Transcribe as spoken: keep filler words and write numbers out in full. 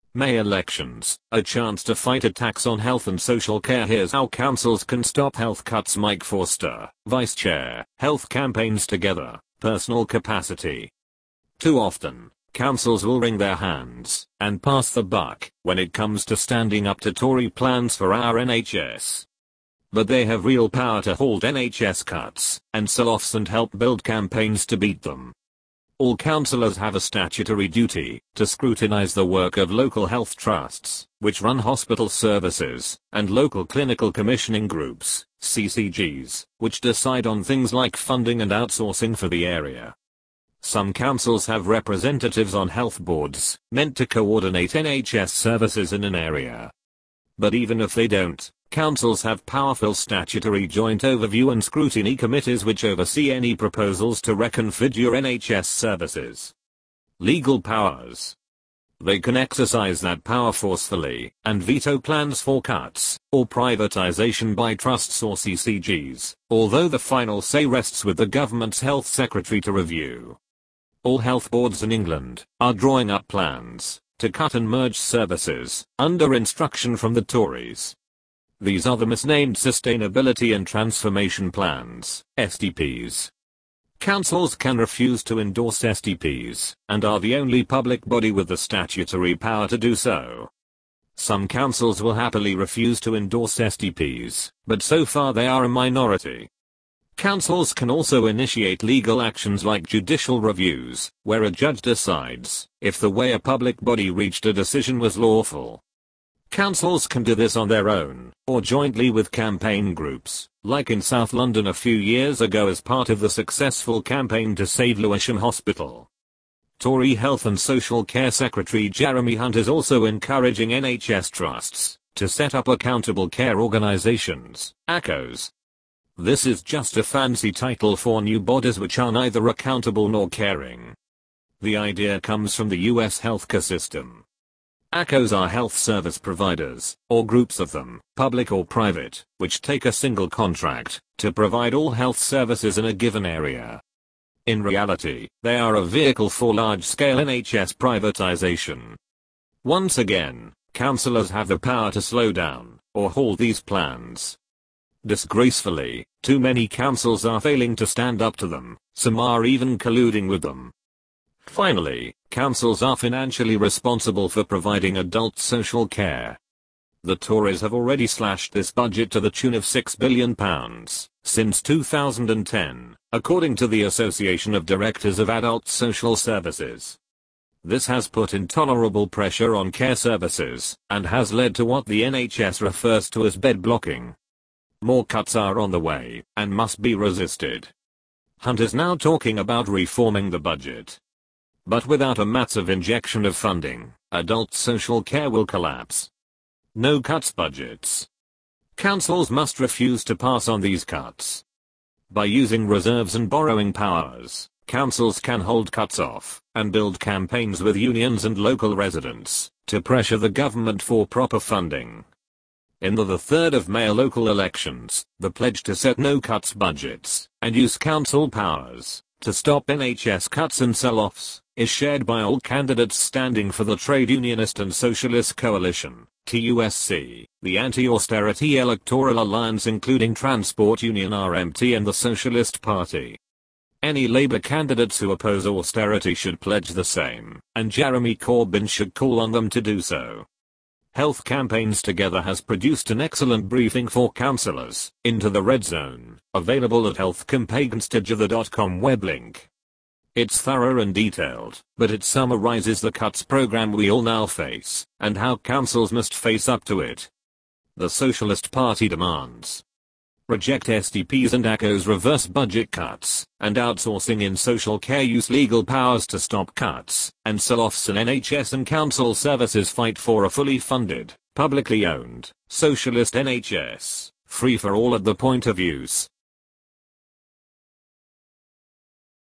May elections, a chance to fight attacks on health and social care. Here's how councils can stop health cuts. Mike Forster, Vice Chair, Health Campaigns Together, Personal Capacity. Too often, councils will wring their hands and pass the buck when it comes to standing up to Tory plans for our N H S. But they have real power to halt N H S cuts and sell-offs and help build campaigns to beat them. All councillors have a statutory duty to scrutinise the work of local health trusts, which run hospital services, and local clinical commissioning groups, C C Gs, which decide on things like funding and outsourcing for the area. Some councils have representatives on health boards, meant to coordinate N H S services in an area. But even if they don't, councils have powerful statutory joint overview and scrutiny committees which oversee any proposals to reconfigure N H S services. Legal powers. They can exercise that power forcefully and veto plans for cuts or privatization by trusts or C C Gs, although the final say rests with the government's health secretary to review. All health boards in England are drawing up plans to cut and merge services under instruction from the Tories. These are the misnamed Sustainability and Transformation Plans, S T Ps. Councils can refuse to endorse S T Ps, and are the only public body with the statutory power to do so. Some councils will happily refuse to endorse S T Ps, but so far they are a minority. Councils can also initiate legal actions like judicial reviews, where a judge decides if the way a public body reached a decision was lawful. Councils can do this on their own, or jointly with campaign groups, like in South London a few years ago as part of the successful campaign to save Lewisham Hospital. Tory Health and Social Care Secretary Jeremy Hunt is also encouraging N H S trusts to set up accountable care organisations, A C Os. This is just a fancy title for new bodies which are neither accountable nor caring. The idea comes from the U S healthcare system. A C Os are health service providers, or groups of them, public or private, which take a single contract to provide all health services in a given area. In reality, they are a vehicle for large-scale N H S privatization. Once again, councillors have the power to slow down or halt these plans. Disgracefully, too many councils are failing to stand up to them, some are even colluding with them. Finally, councils are financially responsible for providing adult social care. The Tories have already slashed this budget to the tune of six billion pounds since two thousand ten, according to the Association of Directors of Adult Social Services. This has put intolerable pressure on care services, and has led to what the N H S refers to as bed blocking. More cuts are on the way, and must be resisted. Hunt is now talking about reforming the budget. But without a massive injection of funding, adult social care will collapse. No cuts budgets. Councils must refuse to pass on these cuts. By using reserves and borrowing powers, councils can hold cuts off, and build campaigns with unions and local residents, to pressure the government for proper funding. In the third of May local elections, the pledge to set no cuts budgets, and use council powers, to stop N H S cuts and sell-offs, is shared by all candidates standing for the Trade Unionist and Socialist Coalition, T U S C, the Anti-Austerity Electoral Alliance including Transport Union R M T and the Socialist Party. Any Labour candidates who oppose austerity should pledge the same, and Jeremy Corbyn should call on them to do so. Health Campaigns Together has produced an excellent briefing for councillors, Into the Red Zone, available at health campaigns together dot com web link. It's thorough and detailed, but it summarizes the cuts program we all now face, and how councils must face up to it. The Socialist Party demands: reject S T Ps and A C Os, reverse budget cuts, and outsourcing in social care, use legal powers to stop cuts, and sell-offs in N H S and council services, fight for a fully funded, publicly owned, socialist N H S, free for all at the point of use,